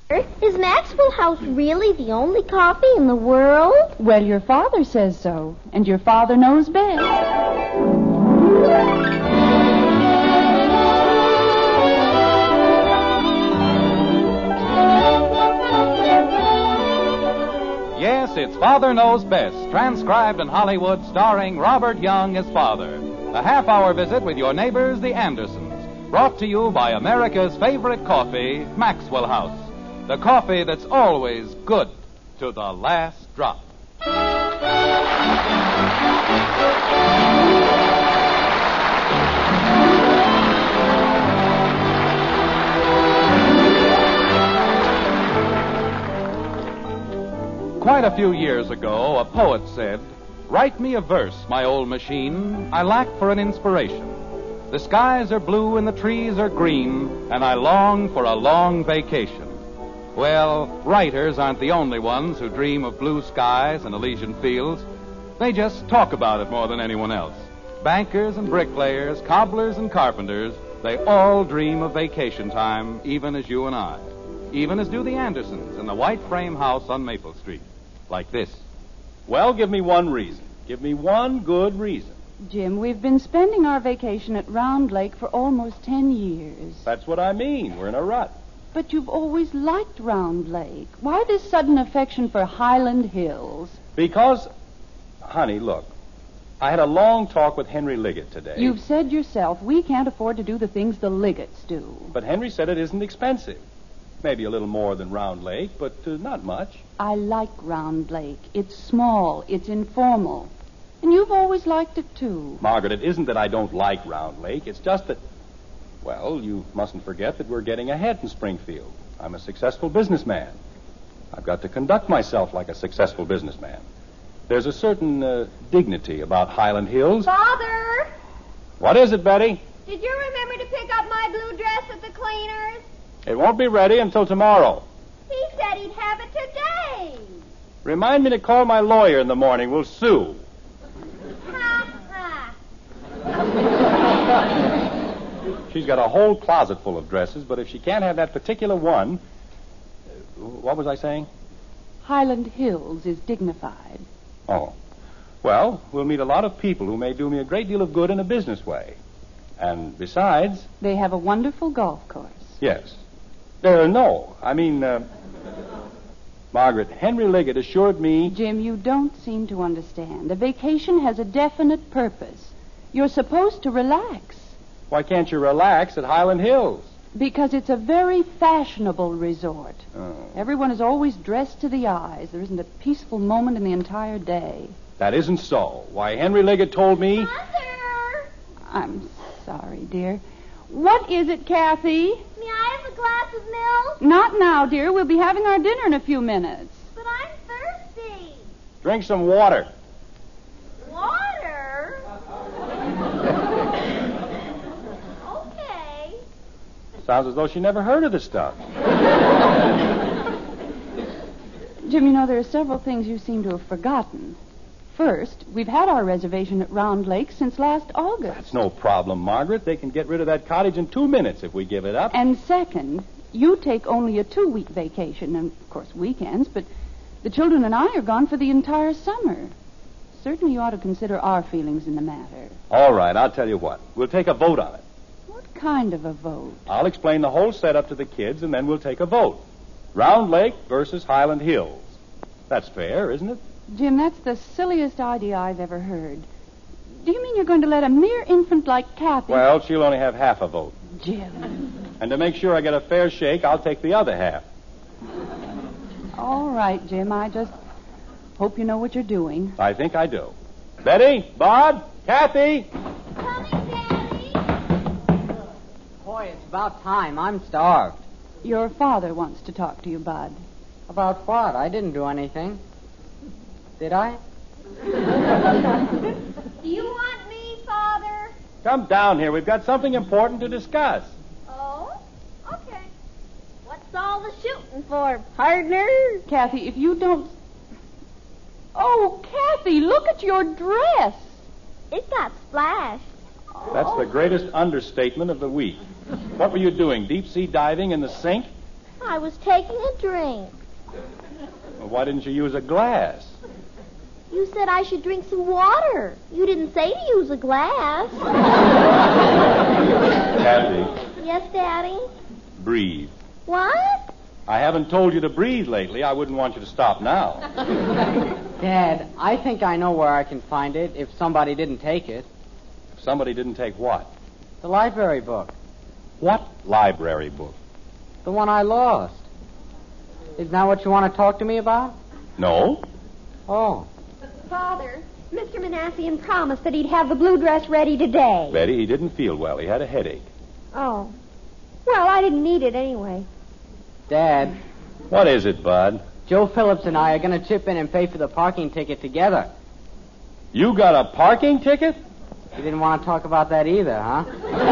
Is Maxwell House really the only coffee in the world? Well, your father says so, and your father knows best. Yes, it's Father Knows Best, transcribed in Hollywood, starring Robert Young as Father. A half-hour visit with your neighbors, the Andersons, brought to you by America's favorite coffee, Maxwell House. The coffee that's always good to the last drop. Quite a few years ago, a poet said, "Write me a verse, my old machine. I lack for an inspiration. The skies are blue and the trees are green, and I long for a long vacation." Well, writers aren't the only ones who dream of blue skies and Elysian fields. They just talk about it more than anyone else. Bankers and bricklayers, cobblers and carpenters, they all dream of vacation time, even as you and I. Even as do the Andersons in the white frame house on Maple Street. Like this. Well, give me one reason. Give me one good reason. Jim, we've been spending our vacation at Round Lake for almost 10 years. That's what I mean. We're in a rut. But you've always liked Round Lake. Why this sudden affection for Highland Hills? Because, honey, look, I had a long talk with Henry Liggett today. You've said yourself we can't afford to do the things the Liggets do. But Henry said it isn't expensive. Maybe a little more than Round Lake, but not much. I like Round Lake. It's small. It's informal. And you've always liked it, too. Margaret, it isn't that I don't like Round Lake. It's just that, well, you mustn't forget that we're getting ahead in Springfield. I'm a successful businessman. I've got to conduct myself like a successful businessman. There's a certain dignity about Highland Hills. Father! What is it, Betty? Did you remember to pick up my blue dress at the cleaners? It won't be ready until tomorrow. He said he'd have it today. Remind me to call my lawyer in the morning. We'll sue. Ha ha. She's got a whole closet full of dresses, but if she can't have that particular one... What was I saying? Highland Hills is dignified. Oh. Well, we'll meet a lot of people who may do me a great deal of good in a business way. And besides... They have a wonderful golf course. Yes. Margaret, Henry Liggett assured me... Jim, you don't seem to understand. A vacation has a definite purpose. You're supposed to relax. Why can't you relax at Highland Hills? Because it's a very fashionable resort. Oh. Everyone is always dressed to the eyes. There isn't a peaceful moment in the entire day. That isn't so. Why, Henry Liggett told me... Mother! I'm sorry, dear. What is it, Kathy? May I have a glass of milk? Not now, dear. We'll be having our dinner in a few minutes. But I'm thirsty. Drink some water. Water? Okay. Sounds as though she never heard of the stuff. Jim, you know, there are several things you seem to have forgotten. First, we've had our reservation at Round Lake since last August. That's no problem, Margaret. They can get rid of that cottage in 2 minutes if we give it up. And second, you take only a 2-week vacation, and, of course, weekends, but the children and I are gone for the entire summer. Certainly you ought to consider our feelings in the matter. All right, I'll tell you what. We'll take a vote on it. What kind of a vote? I'll explain the whole setup to the kids, and then we'll take a vote. Round Lake versus Highland Hills. That's fair, isn't it? Jim, that's the silliest idea I've ever heard. Do you mean you're going to let a mere infant like Kathy... Well, she'll only have half a vote. Jim. And to make sure I get a fair shake, I'll take the other half. All right, Jim. I just hope you know what you're doing. I think I do. Betty, Bob, Kathy. Coming, Daddy. Boy, it's about time. I'm starved. Your father wants to talk to you, Bud. About what? I didn't do anything. Did I? Do you want me, Father? Come down here. We've got something important to discuss. Oh? Okay. What's all the shooting for, partner? Kathy, if you don't... Oh, Kathy, look at your dress. It got splashed. That's the greatest understatement of the week. What were you doing, deep-sea diving in the sink? I was taking a drink. Well, why didn't you use a glass? You said I should drink some water. You didn't say to use a glass. Kathy, Yes, Daddy? breathe. What? I haven't told you to breathe lately. I wouldn't want you to stop now. Dad, I think I know where I can find it if somebody didn't take it. If somebody didn't take what? The library book. What library book? The one I lost. Isn't that what you want to talk to me about? No. Oh. Father, Mr. Manassian promised that he'd have the blue dress ready today. Betty, he didn't feel well. He had a headache. Oh. Well, I didn't need it anyway. Dad, What is it, Bud? Joe Phillips and I are going to chip in and pay for the parking ticket together. You got a parking ticket? You didn't want to talk about that either, huh?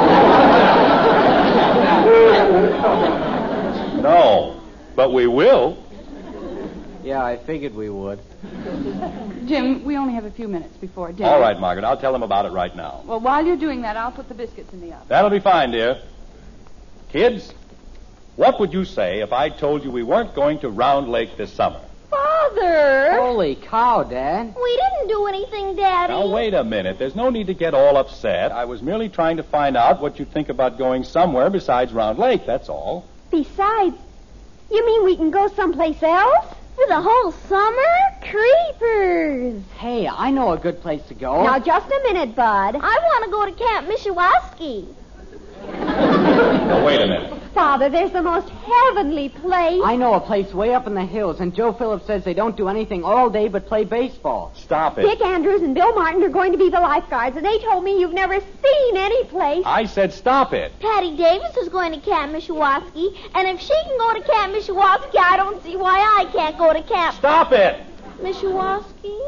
No. But we will. Yeah, I figured we would. Jim, we only have a few minutes before dinner. All right, Margaret. I'll tell them about it right now. Well, while you're doing that, I'll put the biscuits in the oven. That'll be fine, dear. Kids, what would you say if I told you we weren't going to Round Lake this summer? Father! Holy cow, Dad. We didn't do anything, Daddy. Now, wait a minute. There's no need to get all upset. I was merely trying to find out what you think about going somewhere besides Round Lake, that's all. Besides, you mean we can go someplace else? For the whole summer? Creepers! Hey, I know a good place to go. Now, just a minute, Bud. I want to go to Camp Mishiwaski. Now, wait a minute. Father, there's the most heavenly place. I know a place way up in the hills, and Joe Phillips says they don't do anything all day but play baseball. Stop it. Dick Andrews and Bill Martin are going to be the lifeguards, and they told me you've never seen any place. I said stop it. Patty Davis is going to Camp Mishiwaski, and if she can go to Camp Mishiwaski, I don't see why I can't go to Camp Stop it. Mishiwaski.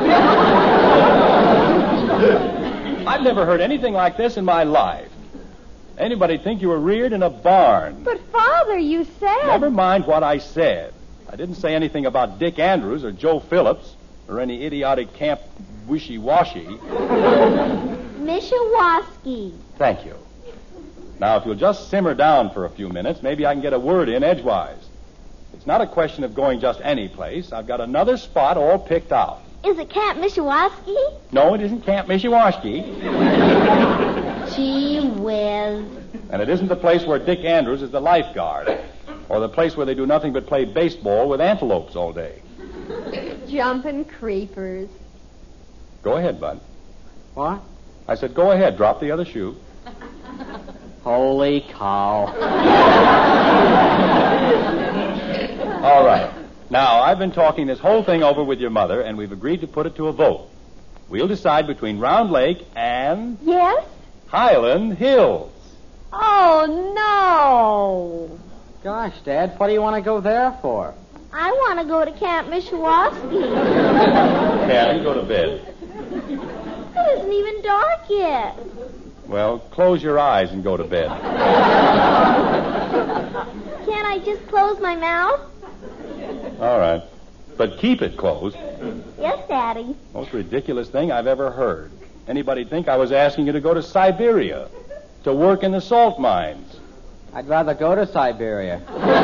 I've never heard anything like this in my life. Anybody think you were reared in a barn? But, Father, you said... Never mind what I said. I didn't say anything about Dick Andrews or Joe Phillips or any idiotic Camp Wishy-Washy. Mishiwaski. Thank you. Now, if you'll just simmer down for a few minutes, maybe I can get a word in edgewise. It's not a question of going just any place. I've got another spot all picked out. Is it Camp Mishiwaski? No, it isn't Camp Mishiwaski. Gee whiz. And it isn't the place where Dick Andrews is the lifeguard, or the place where they do nothing but play baseball with antelopes all day. Jumping creepers. Go ahead, Bud. What? I said, go ahead, drop the other shoe. Holy cow. All right. Now, I've been talking this whole thing over with your mother, and we've agreed to put it to a vote. We'll decide between Round Lake and Yes? Highland Hills. Oh, no. Gosh, Dad, what do you want to go there for? I want to go to Camp Mishiwaski. Karen, go to bed. It isn't even dark yet. Well, close your eyes and go to bed. Can't I just close my mouth? All right. But keep it closed. Yes, Daddy. Most ridiculous thing I've ever heard. Anybody'd think I was asking you to go to Siberia to work in the salt mines. I'd rather go to Siberia.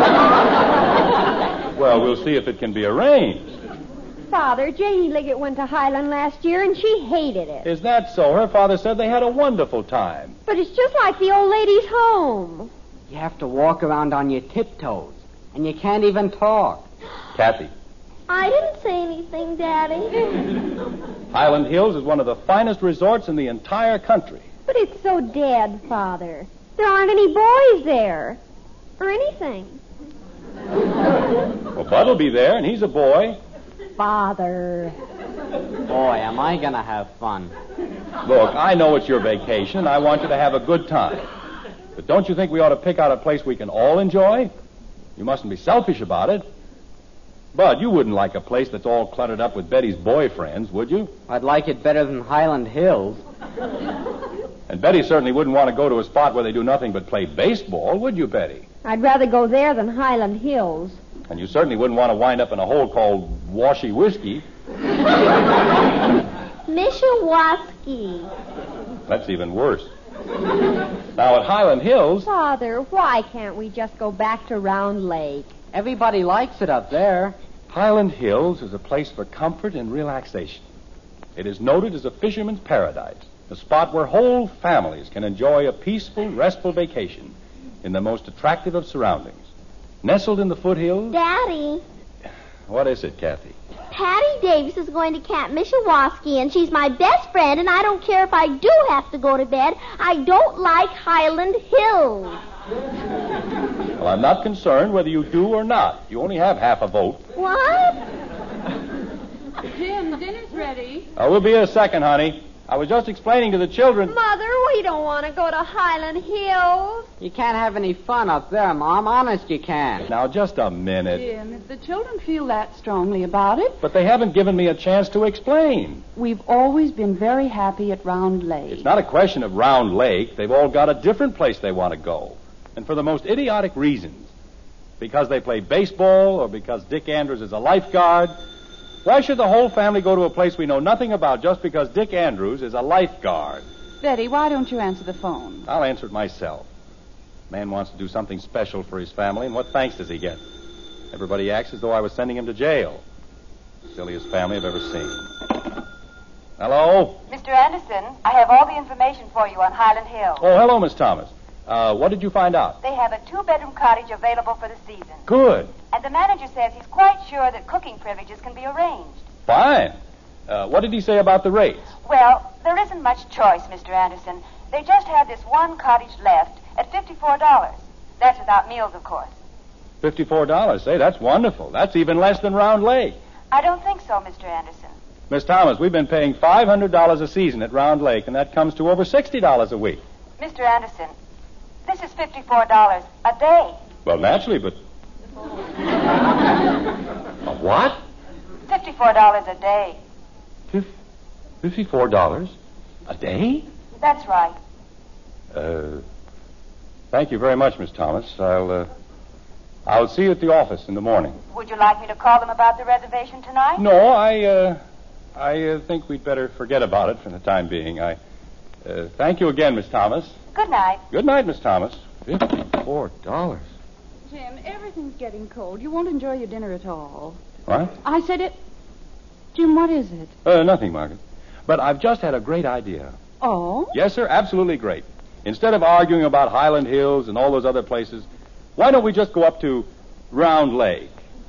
Well, we'll see if it can be arranged. Father, Janie Liggett went to Highland last year, and she hated it. Is that so? Her father said they had a wonderful time. But it's just like the old lady's home. You have to walk around on your tiptoes, and you can't even talk. Kathy, I didn't say anything, Daddy. Highland Hills is one of the finest resorts in the entire country. But it's so dead, Father. There aren't any boys there. Or anything. Well, Bud will be there, and he's a boy. Father. Boy, am I going to have fun. Look, I know it's your vacation, and I want you to have a good time. But don't you think we ought to pick out a place we can all enjoy? You mustn't be selfish about it. Bud, you wouldn't like a place that's all cluttered up with Betty's boyfriends, would you? I'd like it better than Highland Hills. And Betty certainly wouldn't want to go to a spot where they do nothing but play baseball, would you, Betty? I'd rather go there than Highland Hills. And you certainly wouldn't want to wind up in a hole called Washy Whiskey. Mishiwaski. That's even worse. Now, at Highland Hills, Father, why can't we just go back to Round Lake? Everybody likes it up there. Highland Hills is a place for comfort and relaxation. It is noted as a fisherman's paradise, a spot where whole families can enjoy a peaceful, restful vacation in the most attractive of surroundings. Nestled in the foothills... Daddy, What is it, Kathy? Patty Davis is going to Camp Mishawasky, and she's my best friend, and I don't care if I do have to go to bed. I don't like Highland Hills. Well, I'm not concerned whether you do or not. You only have half a vote. What? Jim, dinner's ready. We'll be in a second, honey. I was just explaining to the children... Mother, we don't want to go to Highland Hills. You can't have any fun up there, Mom. Honest, you can't. Now, just a minute. Jim, if the children feel that strongly about it, But they haven't given me a chance to explain. we've always been very happy at Round Lake. It's not a question of Round Lake. They've all got a different place they want to go. And for the most idiotic reasons. Because they play baseball or because Dick Andrews is a lifeguard. Why should the whole family go to a place we know nothing about just because Dick Andrews is a lifeguard? Betty, why don't you answer the phone? I'll answer it myself. Man wants to do something special for his family, and what thanks does he get? Everybody acts as though I was sending him to jail. Silliest family I've ever seen. Hello? Mr. Anderson, I have all the information for you on Highland Hill. Oh, hello, Miss Thomas. What did you find out? They have a 2-bedroom cottage available for the season. Good. And the manager says he's quite sure that cooking privileges can be arranged. Fine. What did he say about the rates? Well, there isn't much choice, Mr. Anderson. They just have this one cottage left at $54. That's without meals, of course. $54. Say, that's wonderful. That's even less than Round Lake. I don't think so, Mr. Anderson. Miss Thomas, we've been paying $500 a season at Round Lake, and that comes to over $60 a week. Mr. Anderson, this is $54 a day. Well, naturally, but... A what? $54 a day. $54 a day? That's right. Thank you very much, Miss Thomas. I'll see you at the office in the morning. Would you like me to call them about the reservation tonight? No, I think we'd better forget about it for the time being. Thank you again, Miss Thomas. Good night. Good night, Miss Thomas. $54. Jim, everything's getting cold. You won't enjoy your dinner at all. What? I said it. Jim, what is it? Nothing, Margaret. But I've just had a great idea. Oh? Yes, sir, absolutely great. Instead of arguing about Highland Hills and all those other places, why don't we just go up to Round Lake?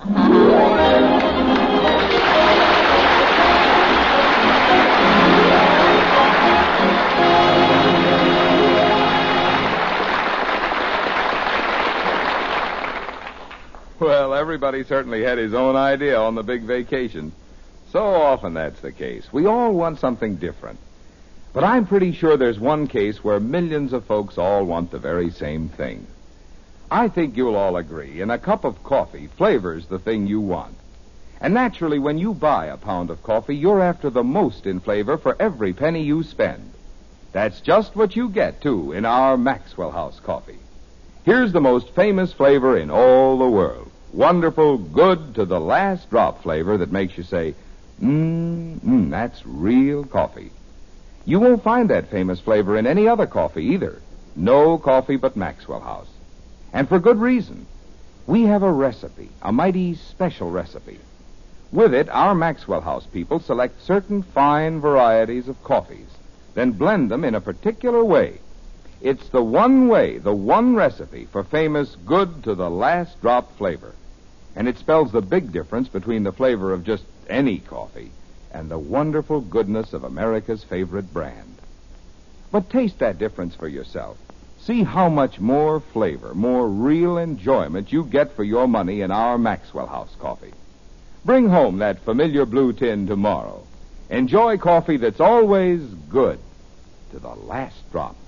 Well, everybody certainly had his own idea on the big vacation. So often that's the case. We all want something different. But I'm pretty sure there's one case where millions of folks all want the very same thing. I think you'll all agree, in a cup of coffee, flavor's the thing you want. And naturally, when you buy a pound of coffee, you're after the most in flavor for every penny you spend. That's just what you get, too, in our Maxwell House coffee. Here's the most famous flavor in all the world. Wonderful, good to the last drop flavor that makes you say, that's real coffee. You won't find that famous flavor in any other coffee either. No coffee but Maxwell House. And for good reason. We have a recipe, a mighty special recipe. With it, our Maxwell House people select certain fine varieties of coffees, then blend them in a particular way. It's the one way, the one recipe for famous good to the last drop flavor. And it spells the big difference between the flavor of just any coffee and the wonderful goodness of America's favorite brand. But taste that difference for yourself. See how much more flavor, more real enjoyment you get for your money in our Maxwell House coffee. Bring home that familiar blue tin tomorrow. Enjoy coffee that's always good to the last drop.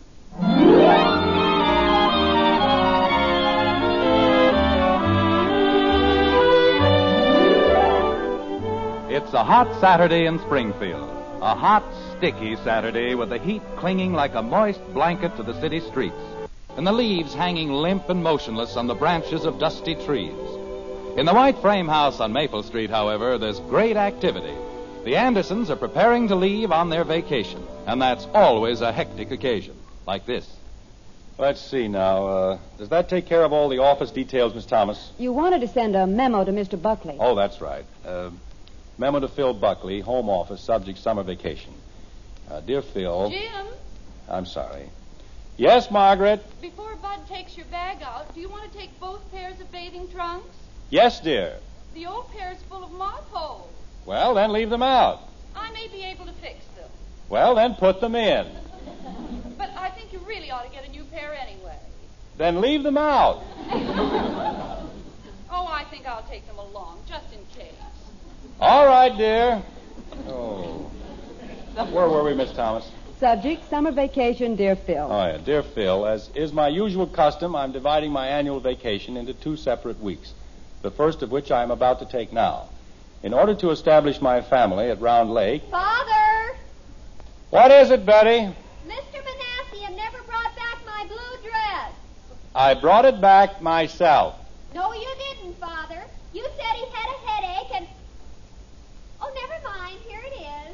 It's a hot Saturday in Springfield. A hot, sticky Saturday with the heat clinging like a moist blanket to the city streets, and the leaves hanging limp and motionless on the branches of dusty trees. In the white frame house on Maple Street, however, there's great activity. The Andersons are preparing to leave on their vacation, and that's always a hectic occasion. like this. Let's see now. Does that take care of all the office details, Miss Thomas? You wanted to send a memo to Mr. Buckley. Oh, that's right. Memo to Phil Buckley, home office, subject summer vacation. Dear Phil. Jim, I'm sorry. Yes, Margaret? before Bud takes your bag out, do you want to take both pairs of bathing trunks? Yes, dear. The old pair's full of moth holes. Well, then leave them out. I may be able to fix them. Well, then put them in. But I think you really ought to get a new pair anyway. Then leave them out. Oh, I think I'll take them along, just in case. All right, dear. Oh. Where were we, Miss Thomas? Subject, summer vacation, dear Phil. Oh, yeah. Dear Phil, as is my usual custom, I'm dividing my annual vacation into 2 separate weeks, the first of which I am about to take now. In order to establish my family at Round Lake... Father! What is it, Betty? Mr. Manassian never brought back my blue dress. I brought it back myself. No, you didn't, Father. You said he had a headache and... Oh, never mind. Here it is.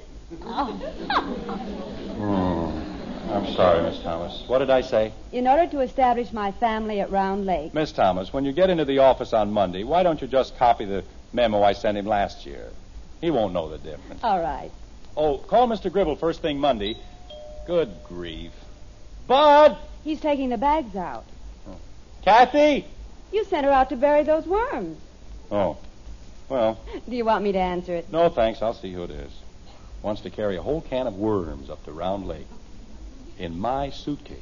I'm sorry, Miss Thomas. What did I say? In order to establish my family at Round Lake. Miss Thomas, when you get into the office on Monday, why don't you just copy the memo I sent him last year? He won't know the difference. All right. Oh, call Mr. Gribble first thing Monday. Good grief. Bud! He's taking the bags out. Kathy! You sent her out to bury those worms. Oh. Well, Do you want me to answer it? no thanks. I'll see who it is. Wants to carry a whole can of worms up to Round Lake. In my suitcase.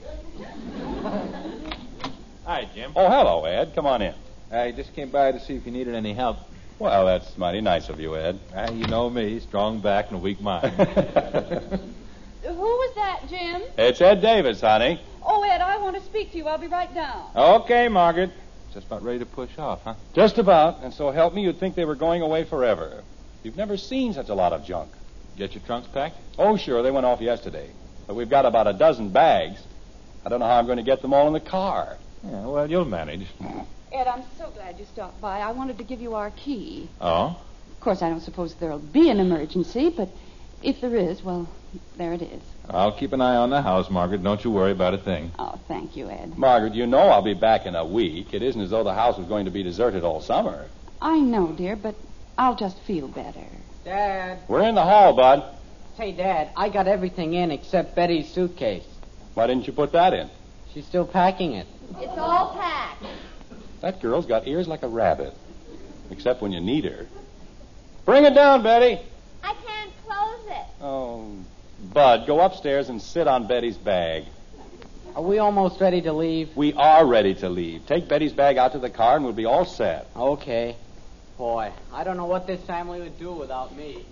Hi, Jim. Oh, hello, Ed. Come on in. I just came by to see if you needed any help. Well, that's mighty nice of you, Ed. You know me, strong back and a weak mind. Who was that, Jim? It's Ed Davis, honey. Oh, Ed, I want to speak to you. I'll be right down. Okay, Margaret. Just about ready to push off, huh? Just about. And so help me, you'd think they were going away forever. You've never seen such a lot of junk. Get your trunks packed? Oh, sure. They went off yesterday. But we've got about a dozen bags. I don't know how I'm going to get them all in the car. Yeah, well, you'll manage. Ed, I'm so glad you stopped by. I wanted to give you our key. Oh? Of course, I don't suppose there'll be an emergency, but if there is, well, there it is. I'll keep an eye on the house, Margaret. Don't you worry about a thing. Oh, thank you, Ed. Margaret, you know I'll be back in a week. It isn't as though the house was going to be deserted all summer. I know, dear, but I'll just feel better. Dad. We're in the hall, Bud. Hey, Dad, I got everything in except Betty's suitcase. Why didn't you put that in? She's still packing it. It's all packed. That girl's got ears like a rabbit. Except when you need her. Bring it down, Betty. I can't close it. Oh, Bud, go upstairs and sit on Betty's bag. Are we almost ready to leave? We are ready to leave. Take Betty's bag out to the car and we'll be all set. Okay. Boy, I don't know what this family would do without me.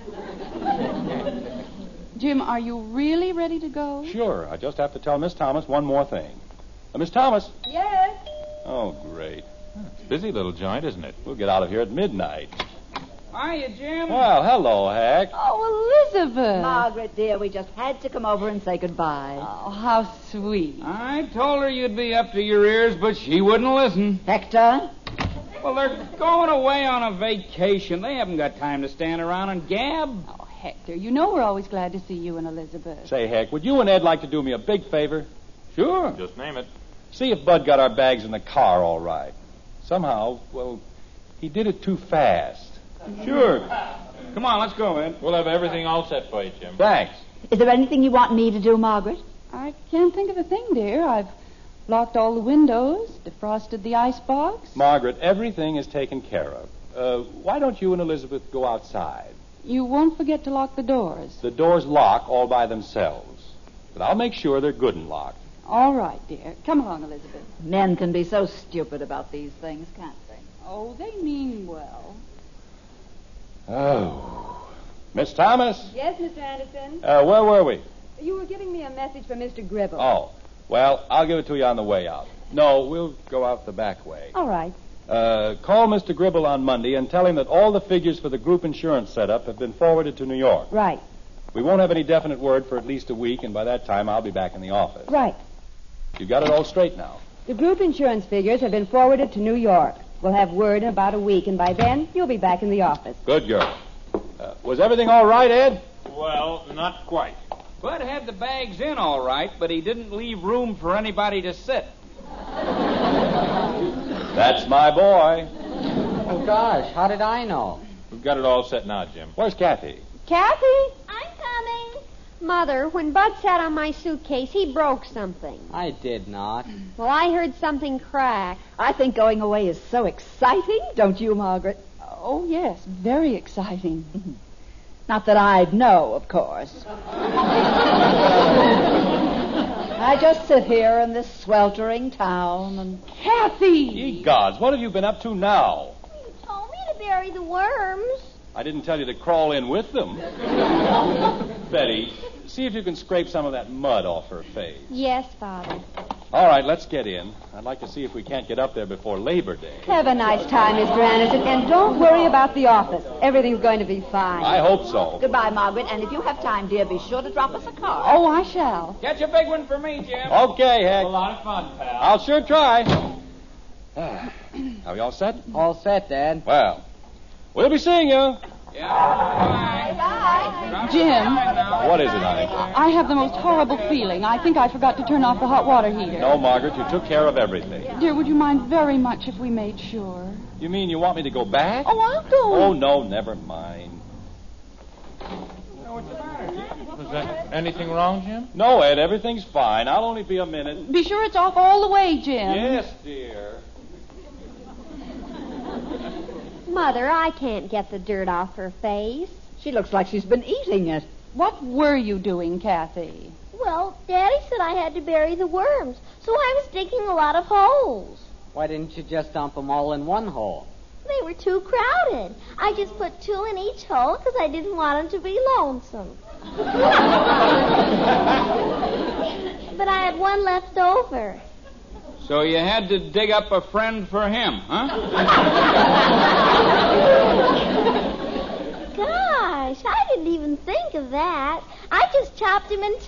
Jim, are you really ready to go? Sure. I just have to tell Miss Thomas one more thing. Miss Thomas. Yes? Oh, great. It's a busy little joint, isn't it? We'll get out of here at midnight. Hiya, Jim. Well, hello, Hack. Oh, Elizabeth. Margaret, dear, we just had to come over and say goodbye. Oh, how sweet. I told her you'd be up to your ears, but she wouldn't listen. Hector? Well, they're going away on a vacation. They haven't got time to stand around and gab. Oh, Hector, you know we're always glad to see you and Elizabeth. Say, Heck, would you and Ed like to do me a big favor? Sure. Just name it. See if Bud got our bags in the car all right. Somehow, well, he did it too fast. Sure. Come on, let's go, Ed. We'll have everything all set for you, Jim. Thanks. Is there anything you want me to do, Margaret? I can't think of a thing, dear. I've locked all the windows, defrosted the icebox. Margaret, everything is taken care of. Why don't you and Elizabeth go outside? You won't forget to lock the doors. The doors lock all by themselves. But I'll make sure they're good and locked. All right, dear. Come along, Elizabeth. Men can be so stupid about these things, can't they? Oh, they mean well. Oh. Miss Thomas? Yes, Mr. Anderson? Where were we? You were giving me a message from Mr. Gribble. Oh. Well, I'll give it to you on the way out. No, we'll go out the back way. All right. Call Mr. Gribble on Monday and tell him that all the figures for the group insurance setup have been forwarded to New York. Right. We won't have any definite word for at least a week, and by that time I'll be back in the office. Right. You got it all straight now. The group insurance figures have been forwarded to New York. We'll have word in about a week, and by then you'll be back in the office. Good girl. Was everything all right, Ed? Well, not quite. Bud had the bags in all right, but he didn't leave room for anybody to sit. That's my boy. Oh, gosh, how did I know? We've got it all set now, Jim. Where's Kathy? Kathy? I'm coming. Mother, when Bud sat on my suitcase, he broke something. I did not. Well, I heard something crack. I think going away is so exciting, don't you, Margaret? Oh, yes, very exciting. Not that I'd know, of course. I just sit here in this sweltering town and... Kathy! Ye gods, what have you been up to now? You told me to bury the worms. I didn't tell you to crawl in with them. Betty, see if you can scrape some of that mud off her face. Yes, Father. All right, let's get in. I'd like to see if we can't get up there before Labor Day. Have a nice time, Mr. Anderson, and don't worry about the office. Everything's going to be fine. I hope so. Goodbye, Margaret, and if you have time, dear, be sure to drop us a card. Oh, I shall. Catch a big one for me, Jim. Okay, Heck. A lot of fun, pal. I'll sure try. Are we all set? All set, Dad. Well, we'll be seeing you. Jim, What is it, honey? I have the most horrible feeling. I think I forgot to turn off the hot water heater. No, Margaret, you took care of everything. Dear, would you mind very much if we made sure? You mean you want me to go back? Oh, I'll go. Oh, no, never mind. Is there anything wrong, Jim? No, Ed, everything's fine. I'll only be a minute. Be sure it's off all the way, Jim. Yes, dear. Mother, I can't get the dirt off her face. She looks like she's been eating it. What were you doing, Kathy? Well, Daddy said I had to bury the worms, so I was digging a lot of holes. Why didn't you just dump them all in one hole? They were too crowded. I just put 2 in each hole because I didn't want them to be lonesome. But I had one left over. So you had to dig up a friend for him, huh? Gosh, I didn't even think of that. I just chopped him in 2.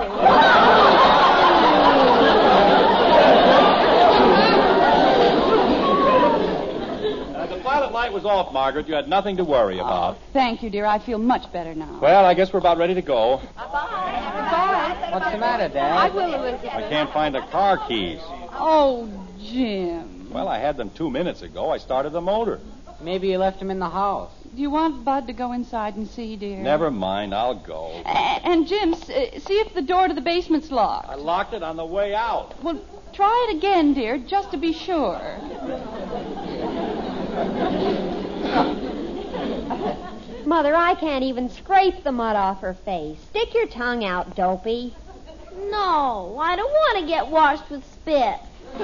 The pilot light was off, Margaret. You had nothing to worry about. Thank you, dear. I feel much better now. Well, I guess we're about ready to go. What's the matter, Dad? I will, Elizabeth. I can't find the car keys. Oh, Jim. Well, I had them 2 minutes ago. I started the motor. Maybe you left them in the house. Do you want Bud to go inside and see, dear? Never mind. I'll go. And Jim, see if the door to the basement's locked. I locked it on the way out. Well, try it again, dear, just to be sure. Mother, I can't even scrape the mud off her face. Stick your tongue out, dopey. No, I don't want to get washed with spit.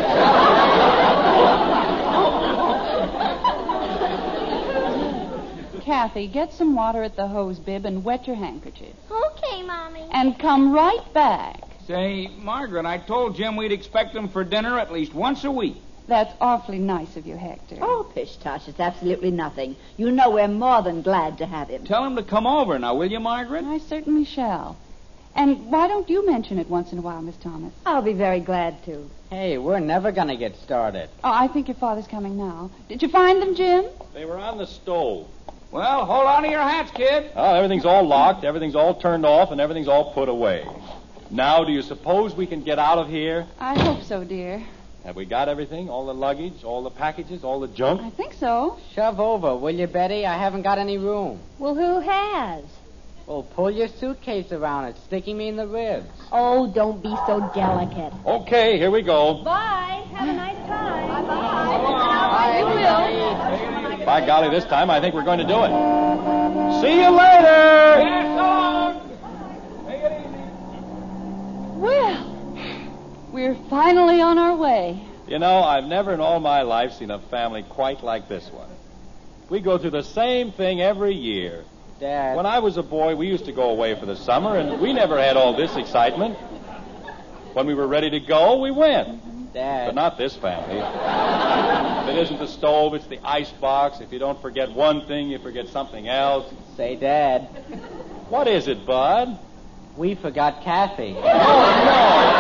Kathy, get some water at the hose bib and wet your handkerchief. Okay, Mommy. And come right back. Say, Margaret, I told Jim we'd expect him for dinner at least once a week. That's awfully nice of you, Hector. Oh, pish-tosh, it's absolutely nothing. You know we're more than glad to have him. Tell him to come over now, will you, Margaret? I certainly shall. And why don't you mention it once in a while, Miss Thomas? I'll be very glad to. Hey, we're never going to get started. Oh, I think your father's coming now. Did you find them, Jim? They were on the stove. Well, hold on to your hats, kid. Oh, everything's all locked, everything's all turned off, and everything's all put away. Now, do you suppose we can get out of here? I hope so, dear. Have we got everything? All the luggage, all the packages, all the junk? I think so. Shove over, will you, Betty? I haven't got any room. Well, who has? Well, pull your suitcase around. It's sticking me in the ribs. Oh, don't be so delicate. Okay, here we go. Bye. Have a nice time. Bye. You will. By golly, this time I think we're going to do it. See you later! Yes, so long. Take it easy. Well, we're finally on our way. You know, I've never in all my life seen a family quite like this one. We go through the same thing every year. Dad. When I was a boy, we used to go away for the summer, and we never had all this excitement. When we were ready to go, we went. Dad. But not this family. If it isn't the stove, it's the icebox. If you don't forget one thing, you forget something else. Say, Dad, What is it, Bud? we forgot Kathy. Oh, no!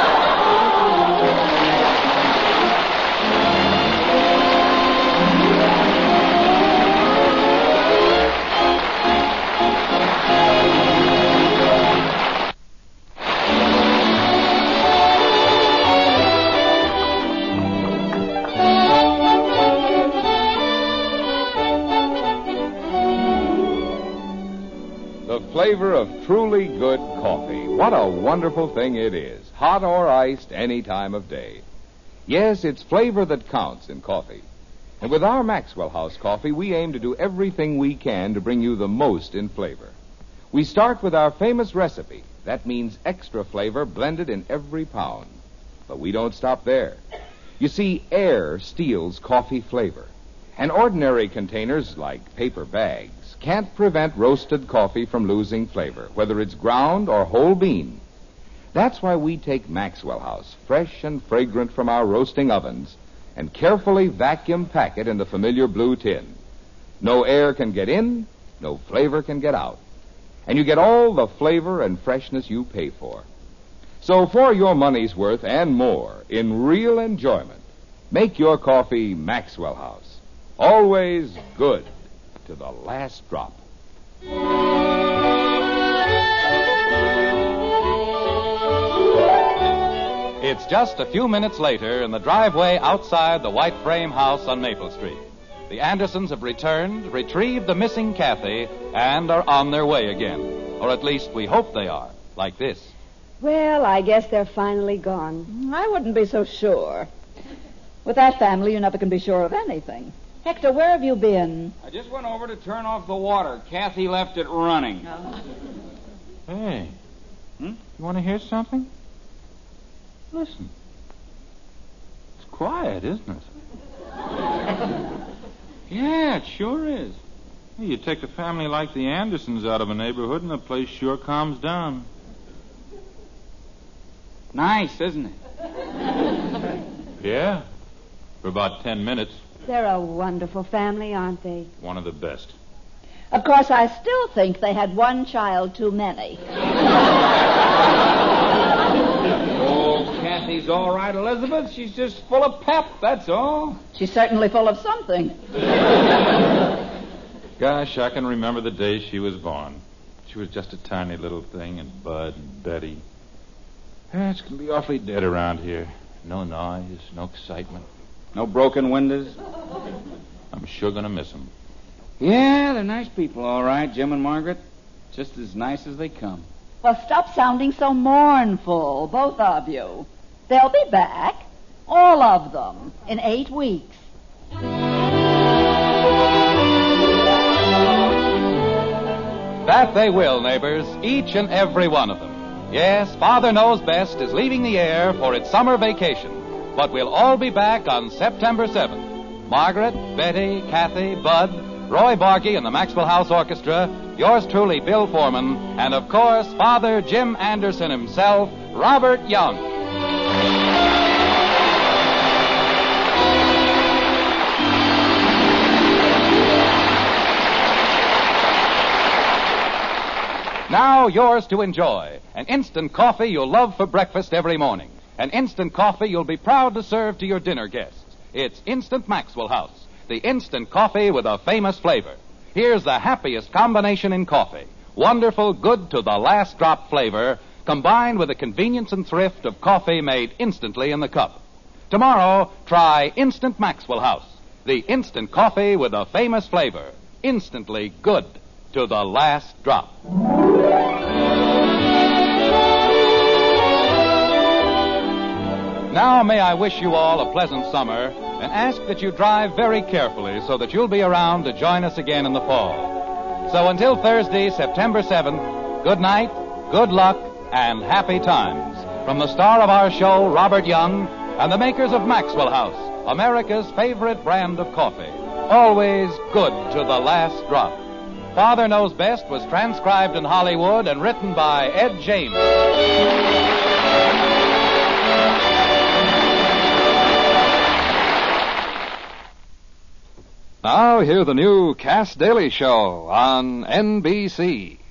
flavor of truly good coffee. What a wonderful thing it is, hot or iced any time of day. Yes, it's flavor that counts in coffee. And with our Maxwell House coffee, we aim to do everything we can to bring you the most in flavor. We start with our famous recipe. That means extra flavor blended in every pound. But we don't stop there. You see, air steals coffee flavor. And ordinary containers, like paper bags, can't prevent roasted coffee from losing flavor, whether it's ground or whole bean. That's why we take Maxwell House, fresh and fragrant from our roasting ovens, and carefully vacuum pack it in the familiar blue tin. No air can get in, no flavor can get out. And you get all the flavor and freshness you pay for. So for your money's worth and more, in real enjoyment, make your coffee Maxwell House. Always good to the last drop. It's just a few minutes later in the driveway outside the white frame house on Maple Street. The Andersons have returned, retrieved the missing Kathy, and are on their way again. Or at least we hope they are, like this. Well, I guess they're finally gone. I wouldn't be so sure. With that family, you never can be sure of anything. Hector, where have you been? I just went over to turn off the water. Kathy left it running. Hey, you want to hear something? Listen. It's quiet, isn't it? Yeah, it sure is. Hey, you take a family like the Andersons out of a neighborhood and the place sure calms down. Nice, isn't it? Yeah, for about 10 minutes. They're a wonderful family, aren't they? One of the best. Of course, I still think they had one child too many. Oh, Kathy's all right, Elizabeth. She's just full of pep, that's all. She's certainly full of something. Gosh, I can remember the day she was born. She was just a tiny little thing, and Bud and Betty. It's going to be awfully dead around here. No noise, no excitement. No broken windows? I'm sure going to miss them. Yeah, they're nice people, all right, Jim and Margaret. Just as nice as they come. Well, stop sounding so mournful, both of you. They'll be back, all of them, in 8 weeks. That they will, neighbors, each and every one of them. Yes, Father Knows Best is leaving the air for its summer vacation. But we'll all be back on September 7th. Margaret, Betty, Kathy, Bud, Roy Bargy and the Maxwell House Orchestra, yours truly, Bill Foreman, and of course, Father Jim Anderson himself, Robert Young. Now yours to enjoy, an instant coffee you'll love for breakfast every morning. An instant coffee you'll be proud to serve to your dinner guests. It's Instant Maxwell House, the instant coffee with a famous flavor. Here's the happiest combination in coffee. Wonderful, good to the last drop flavor, combined with the convenience and thrift of coffee made instantly in the cup. Tomorrow, try Instant Maxwell House, the instant coffee with a famous flavor. Instantly good to the last drop. Now may I wish you all a pleasant summer and ask that you drive very carefully so that you'll be around to join us again in the fall. So until Thursday, September 7th, good night, good luck, and happy times. From the star of our show, Robert Young, and the makers of Maxwell House, America's favorite brand of coffee. Always good to the last drop. Father Knows Best was transcribed in Hollywood and written by Ed James. Now, hear the new Cass Daly Show on NBC.